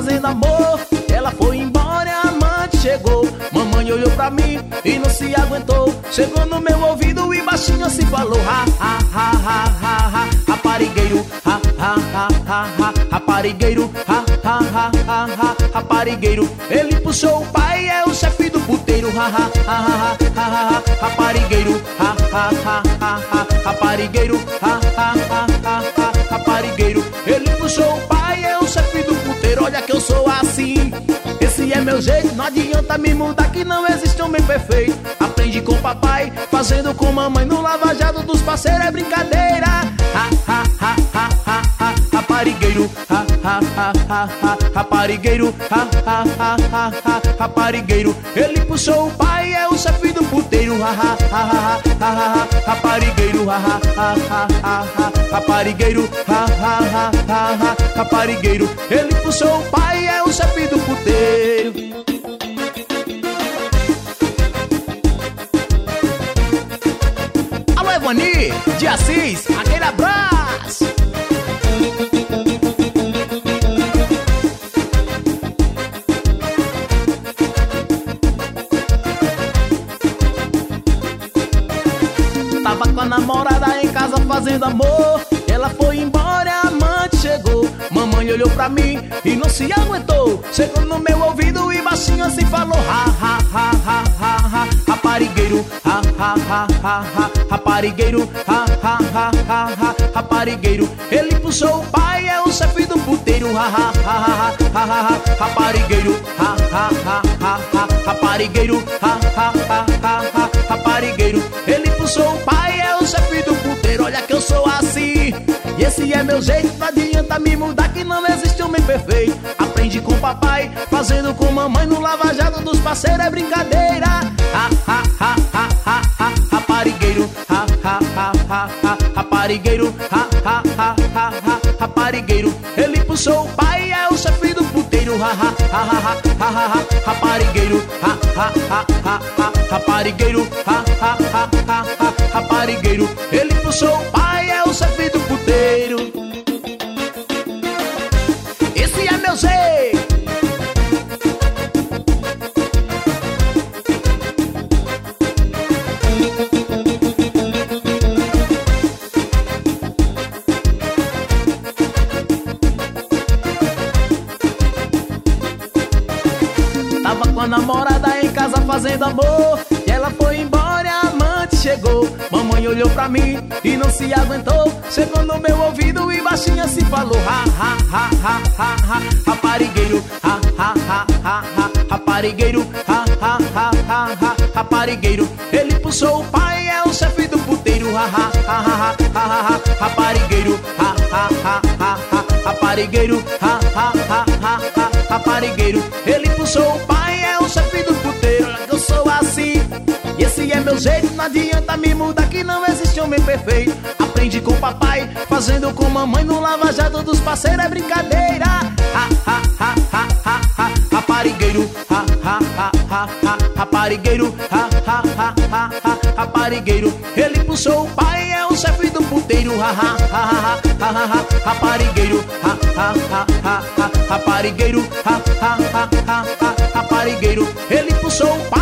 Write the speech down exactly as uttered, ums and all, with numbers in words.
fazendo amor. Ela foi embora e a amante chegou. Mamãe olhou pra mim e não se aguentou. Chegou no meu ouvido e baixinho assim falou: ha, ha, ha, ha, ha, ha, raparigueiro, ha, ha, ha, ha, ha, raparigueiro, ha, ha, ha, ha, ha, raparigueiro. Ele puxou o pai, é o chefe do puteiro, ha, ha, ha, ha, ha, ha, raparigueiro, ha, ha, ha, ha, ha, raparigueiro, ha, ha, ha, ha, ha, raparigueiro. Ele puxou o pai, é o chefe do puteiro. Olha que eu sou assim, esse é meu jeito. Não adianta me mudar que não existe homem perfeito. Aprendi com papai, fazendo com mamãe. No lava-jato dos parceiros é brincadeira. Ha, ha, ha, ha, ha, ha, raparigueiro, ha, ha, ha, ha, ha, raparigueiro, ha, ha, ha, ha, ha, raparigueiro. Ele puxou o pai, é o chefe do puteiro, ha, ha, ha, ha, ha, ha, raparigueiro, ha, ha, ha, ha, ha, ha, raparigueiro, ha, ha, ha, ha, ha, raparigueiro. Ele puxou o pai, é o chefe do puteiro. Alô, Evani, de Assis, aquele abraço. Tava com a namorada em casa fazendo amor. Ela foi embora e a amante chegou. Mamãe olhou pra mim e não se aguentou. Chegou no meu ouvido e baixinho assim falou: ha, ha, ha, ha, ha, ha, raparigueiro, ha, ha, ha, ha, ha, raparigueiro, ha, ha, ha, ha, ha, raparigueiro. Ele puxou o pai, é o chefe do puteiro, ha, ha, ha, ha, ha, ha, raparigueiro, ha, ha, ha, ha, ha, raparigueiro, ha, ha, ha, ha, ha, raparigueiro. Ele puxou o pai, é o chefe do puteiro. Olha que eu sou assim, e esse é meu jeito. Não adianta me mudar que não existe homem perfeito. Aprendi com papai, fazendo com mamãe. No lava-jato dos parceiros é brincadeira. Ha, ha, ha, ha, ha, ha, raparigueiro, ha, ha, ha, ha, ha, raparigueiro, ha, ha, ha, ha, ha, raparigueiro. Ele puxou o pai, é o chefe do puteiro, ha, ha, ha, ha, ha, ha, raparigueiro, ha, ha, ha, ha, ha, raparigueiro, ha, ha, ha, ha, ha, raparigueiro. Ele puxou o pai, é o chefe do puteiro. Esse é meu jeito. Tava com a namorada em casa fazendo amor. E ela foi embora e a amante chegou. Mamãe olhou pra mim e não se aguentou. Chegou no meu ouvido e baixinho assim falou: ha, ha, ha, ha, ha, ha, raparigueiro, ha, ha, ha, ha, ha, raparigueiro, ha, ha, ha, ha, ha, raparigueiro. Ele puxou o pai, é o chefe do puteiro, ha, ha, ha, ha, ha, ha, raparigueiro, ha, ha, ha, ha, ha, raparigueiro, ha, ha, ha, ha, ha, raparigueiro. Ele puxou o pai, é o chefe do puteiro. Olha que eu sou assim, e esse é meu jeito. Não adianta me mudar que não existe homem perfeito. Aprendi com papai, fazendo com mamãe. No lava-jato dos parceiros é brincadeira. Ha, ha, ha, ha, ha, ha, raparigueiro, ha, ha, ha, ha, ha, raparigueiro, ha, ha, ha, ha, ha, raparigueiro. Ele puxou o pai, é o chefe do puteiro, ha, ha, ha, ha, ha, ha, raparigueiro, ha, ha, ha, ha, ha, raparigueiro, ha, ha, ha, ha, ha, raparigueiro. Ele puxou o pai,